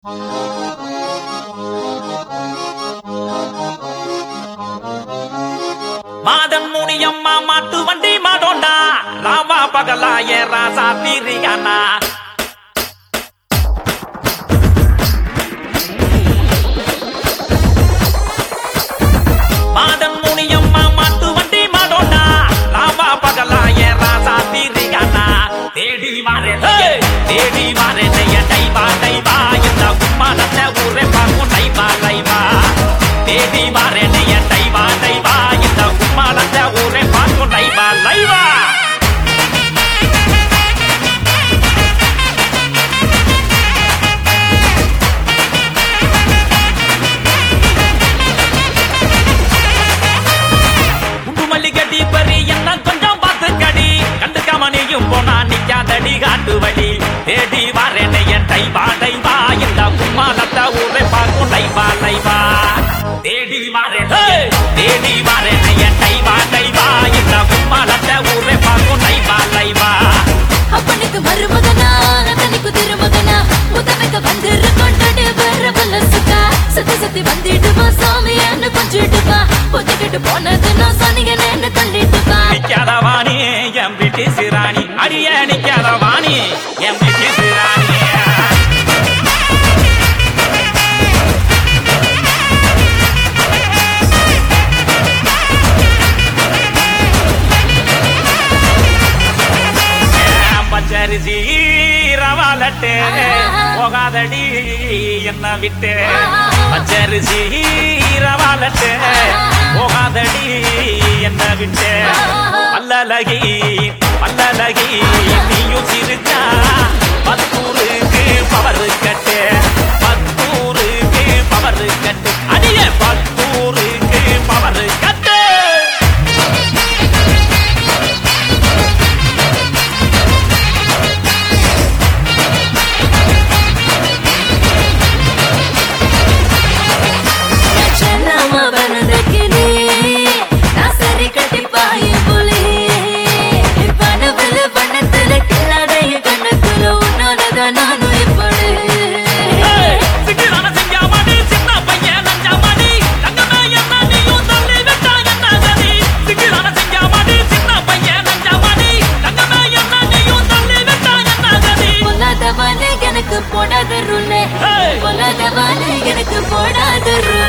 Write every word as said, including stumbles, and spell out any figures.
மாதன் முனியம்மா மாட்டு வண்டி மாடோண்டா ராமா பகலா ஏ ராசா தீரியானா மாதன் முனியம்மா மாட்டு வண்டி மாடோண்டா ராமா பகலா ஏ ராசா தீரியானா தேடி மாறே தேடி மாறே டைவா டைவா இந்த கும்மானத்தை ஊரே பார்க்கும் டைவா டைவா தேடி மாறே டைவா டைவா இந்த கும்மானத்தை ஊரே பார்க்கும் டைவா டைவா குண்டுமல்லிகடி பறி என்ன கொஞ்சம் பார்த்து கடி கண்டுக்காமணியும் போனா நிக்காதடி காட்டு வழி தேடி வாரேன் என் டைவா டைவா இந்த கும்மானத்தை ஊரே பார்க்கும் டைவா டைவா தேடி வாரேன் தேடி வாரேன் என் டைவா டைவா இந்த கும்மானத்தை ஊரே பார்க்கும் டைவா டைவா அப்பனுக்கு மருமகனா தனிக்கு திருமகனா முதமைக்கு வந்துரு கொண்டாடு வேற பல்லசுக்கா சத்தி சத்தி வந்துடுவா சாமியான்னு கொஞ்சிடுவா ஒத்துக்கிட்டு போனது நான் சொன்னீங்க என்ன தள்ளிடுவா நிக்காத வாணி என் பிரிட்டிஷ் ராணி அடிய நிக்காத வாணி என் பிரிட்டிஷ் ராணி பச்சரிசி ரவாலட்டு போகாதடி என்ன விட்டு பச்சரிசி ரவாலட்டு போகாதடி என்ன விட்டு பல்லலகி பல்லலகி நீயும் சிரிச்சா பத்தூருக்கு பவர் கட்டு பத்தூருக்கு பவர் கட்டு அடிய பத்தூருக்கு பவர் கட்டு எனக்கு போடாத ரூலே எனக்கு போடாத ரூ